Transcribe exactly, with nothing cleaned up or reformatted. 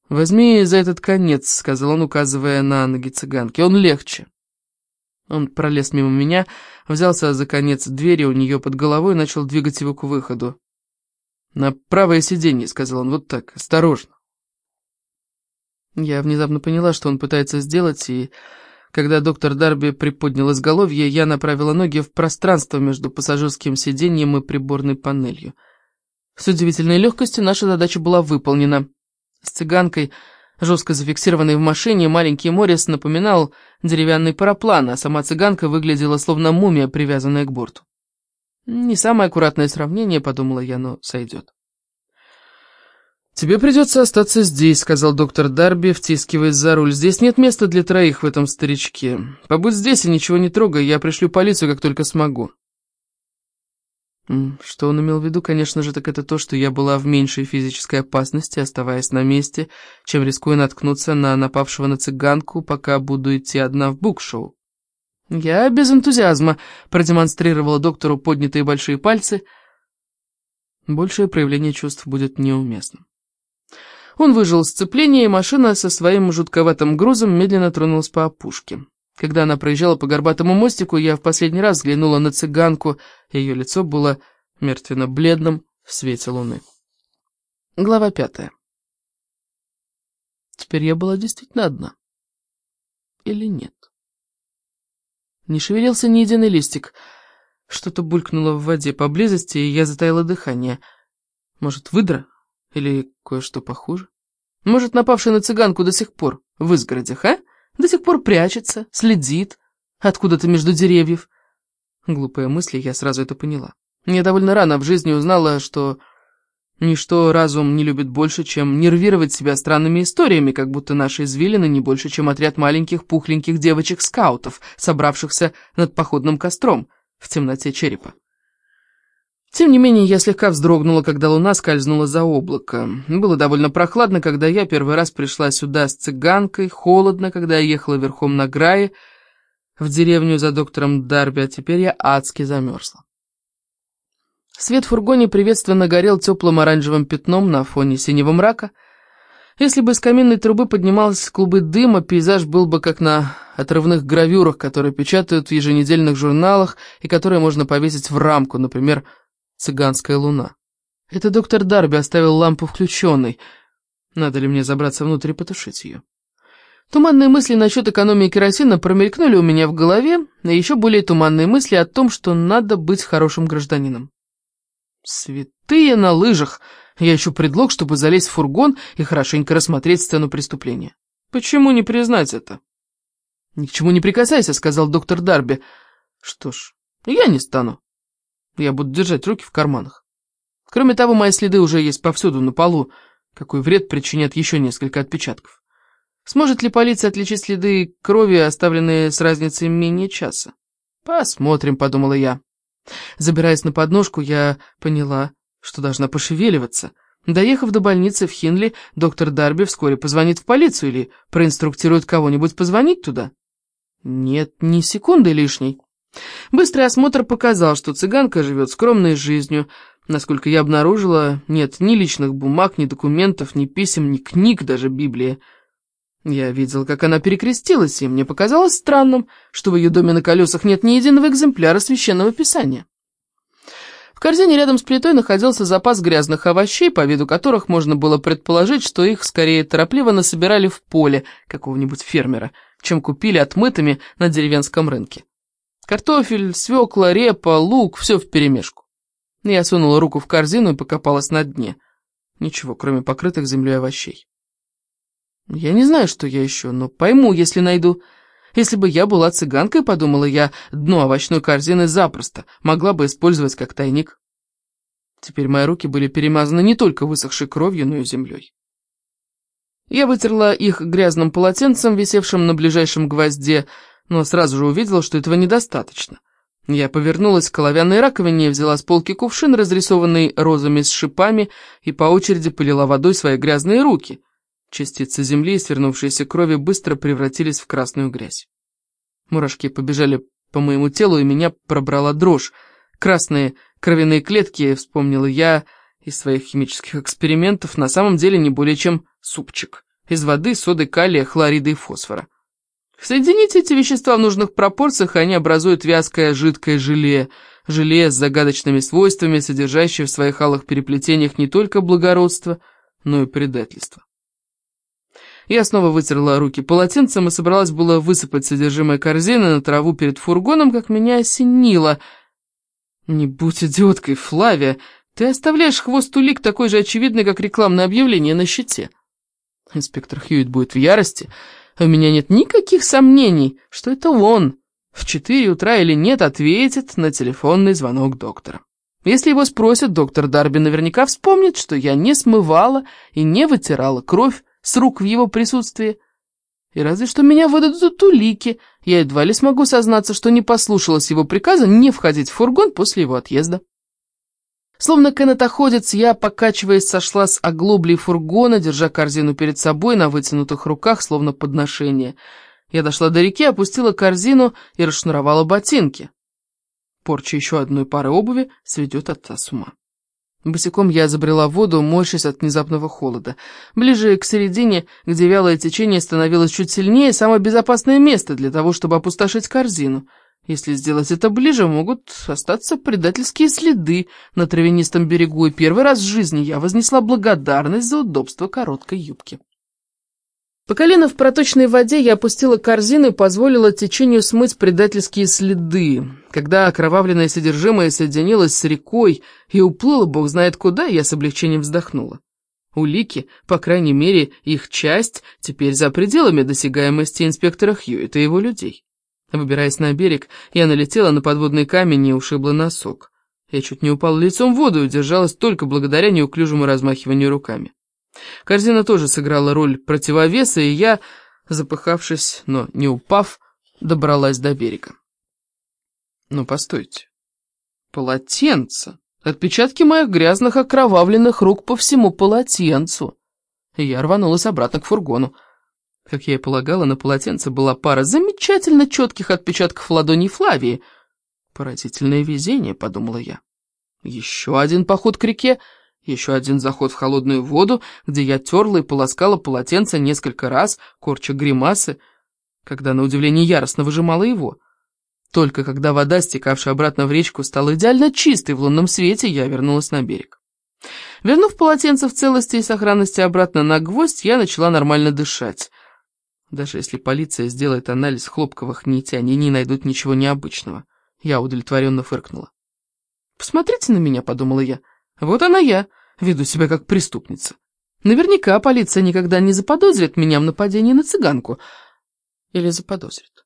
«Возьми за этот конец», — сказал он, указывая на ноги цыганки. «Он легче». Он пролез мимо меня, взялся за конец двери у нее под головой и начал двигать его к выходу. «На правое сиденье», — сказал он, — «вот так, осторожно». Я внезапно поняла, что он пытается сделать, и когда доктор Дарби приподнял изголовье, я направила ноги в пространство между пассажирским сиденьем и приборной панелью. С удивительной легкостью наша задача была выполнена. С цыганкой, жестко зафиксированной в машине, маленький Моррис напоминал деревянный параплан, а сама цыганка выглядела словно мумия, привязанная к борту. Не самое аккуратное сравнение, подумала я, но сойдет. «Тебе придется остаться здесь», — сказал доктор Дарби, втискиваясь за руль. «Здесь нет места для троих в этом старичке. Побудь здесь и ничего не трогай, я пришлю полицию, как только смогу». Что он имел в виду, конечно же, так это то, что я была в меньшей физической опасности, оставаясь на месте, чем рискуя наткнуться на напавшего на цыганку, пока буду идти одна в букшоу. Я без энтузиазма продемонстрировала доктору поднятые большие пальцы. Большее проявление чувств будет неуместным. Он выжил сцепление, и машина со своим жутковатым грузом медленно тронулась по опушке. Когда она проезжала по горбатому мостику, я в последний раз взглянула на цыганку, ее лицо было мертвенно-бледным в свете луны. Глава пятая. Теперь я была действительно одна. Или нет? Не шевелился ни единый листик. Что-то булькнуло в воде поблизости, и я затаила дыхание. Может, выдра? Или кое-что похуже? Может, напавший на цыганку до сих пор в изгородях, а? До сих пор прячется, следит откуда-то между деревьев. Глупые мысли, я сразу это поняла. Я довольно рано в жизни узнала, что ничто разум не любит больше, чем нервировать себя странными историями, как будто наши извилины не больше, чем отряд маленьких пухленьких девочек-скаутов, собравшихся над походным костром в темноте черепа. Тем не менее, я слегка вздрогнула, когда луна скользнула за облако. Было довольно прохладно, когда я первый раз пришла сюда с цыганкой, холодно, когда я ехала верхом на Грае в деревню за доктором Дарби, а теперь я адски замерзла. Свет в фургоне приветственно горел теплым оранжевым пятном на фоне синего мрака. Если бы из каминной трубы поднимались клубы дыма, пейзаж был бы как на отрывных гравюрах, которые печатают в еженедельных журналах и которые можно повесить в рамку, например, «Цыганская луна». Это доктор Дарби оставил лампу включенной. Надо ли мне забраться внутрь и потушить ее? Туманные мысли насчет экономии керосина промелькнули у меня в голове, и еще более туманные мысли о том, что надо быть хорошим гражданином. Святые на лыжах! Я ищу предлог, чтобы залезть в фургон и хорошенько рассмотреть сцену преступления. Почему не признать это? «Ни к чему не прикасайся», — сказал доктор Дарби. Что ж, я не стану. Я буду держать руки в карманах. Кроме того, мои следы уже есть повсюду на полу. Какой вред причинят еще несколько отпечатков? Сможет ли полиция отличить следы крови, оставленные с разницей менее часа? Посмотрим, подумала я. Забираясь на подножку, я поняла, что должна пошевеливаться. Доехав до больницы в Хинли, доктор Дарби вскоре позвонит в полицию или проинструктирует кого-нибудь позвонить туда. Нет, ни секунды лишней. Быстрый осмотр показал, что цыганка живет скромной жизнью. Насколько я обнаружила, нет ни личных бумаг, ни документов, ни писем, ни книг, даже Библии. Я видела, как она перекрестилась, и мне показалось странным, что в ее доме на колесах нет ни единого экземпляра священного писания. В корзине рядом с плитой находился запас грязных овощей, по виду которых можно было предположить, что их скорее торопливо насобирали в поле какого-нибудь фермера, чем купили отмытыми на деревенском рынке. Картофель, свекла, репа, лук — все вперемешку. Я сунула руку в корзину и покопалась на дне. Ничего, кроме покрытых землей овощей. Я не знаю, что я ищу, но пойму, если найду. Если бы я была цыганкой, подумала я, дно овощной корзины запросто могла бы использовать как тайник. Теперь мои руки были перемазаны не только высохшей кровью, но и землей. Я вытерла их грязным полотенцем, висевшим на ближайшем гвозде, но сразу же увидела, что этого недостаточно. Я повернулась к оловянной раковине, взяла с полки кувшин, разрисованный розами с шипами, и по очереди полила водой свои грязные руки. Частицы земли и свернувшиеся крови быстро превратились в красную грязь. Мурашки побежали по моему телу, и меня пробрала дрожь. Красные кровяные клетки, вспомнила я из своих химических экспериментов, на самом деле не более чем супчик, из воды, соды калия, хлорида и фосфора. Соедините эти вещества в нужных пропорциях, и они образуют вязкое жидкое желе, желе с загадочными свойствами, содержащее в своих алых переплетениях не только благородство, но и предательство. Я снова вытерла руки полотенцем и собралась было высыпать содержимое корзины на траву перед фургоном, как меня осенило. Не будь идиоткой, Флавия, ты оставляешь хвост улик такой же очевидный, как рекламное объявление на щите. Инспектор Хьюитт будет в ярости. У меня нет никаких сомнений, что это он в четыре утра или нет ответит на телефонный звонок доктора. Если его спросят, доктор Дарби наверняка вспомнит, что я не смывала и не вытирала кровь с рук в его присутствии. И разве что меня выдадут улики, я едва ли смогу сознаться, что не послушалась его приказа не входить в фургон после его отъезда. Словно канатоходец, я, покачиваясь, сошла с оглоблей фургона, держа корзину перед собой на вытянутых руках, словно подношение. Я дошла до реки, опустила корзину и расшнуровала ботинки. Порча еще одной пары обуви сведет отца с ума. Босиком я забрела в воду, морщась от внезапного холода. Ближе к середине, где вялое течение становилось чуть сильнее, самое безопасное место для того, чтобы опустошить корзину. Если сделать это ближе, могут остаться предательские следы на травянистом берегу, и первый раз в жизни я вознесла благодарность за удобство короткой юбки. По колено в проточной воде я опустила корзину и позволила течению смыть предательские следы. Когда окровавленное содержимое соединилось с рекой и уплыло бог знает куда, я с облегчением вздохнула. Улики, по крайней мере, их часть, теперь за пределами досягаемости инспектора Хьюитта и его людей. Выбираясь на берег, я налетела на подводный камень и ушибла носок. Я чуть не упала лицом в воду и удержалась только благодаря неуклюжему размахиванию руками. Корзина тоже сыграла роль противовеса, и я, запыхавшись, но не упав, добралась до берега. Ну, постойте. Полотенце. Отпечатки моих грязных окровавленных рук по всему полотенцу. И я рванулась обратно к фургону. Как я и полагала, на полотенце была пара замечательно четких отпечатков ладоней Флавии. Поразительное везение, подумала я. Еще один поход к реке, еще один заход в холодную воду, где я терла и полоскала полотенце несколько раз, корча гримасы, когда, на удивление, яростно выжимала его. Только когда вода, стекавшая обратно в речку, стала идеально чистой в лунном свете, я вернулась на берег. Вернув полотенце в целости и сохранности обратно на гвоздь, я начала нормально дышать. Даже если полиция сделает анализ хлопковых нитей, они не найдут ничего необычного. Я удовлетворенно фыркнула. «Посмотрите на меня», — подумала я. «Вот она я, веду себя как преступница. Наверняка полиция никогда не заподозрит меня в нападении на цыганку. Или заподозрит».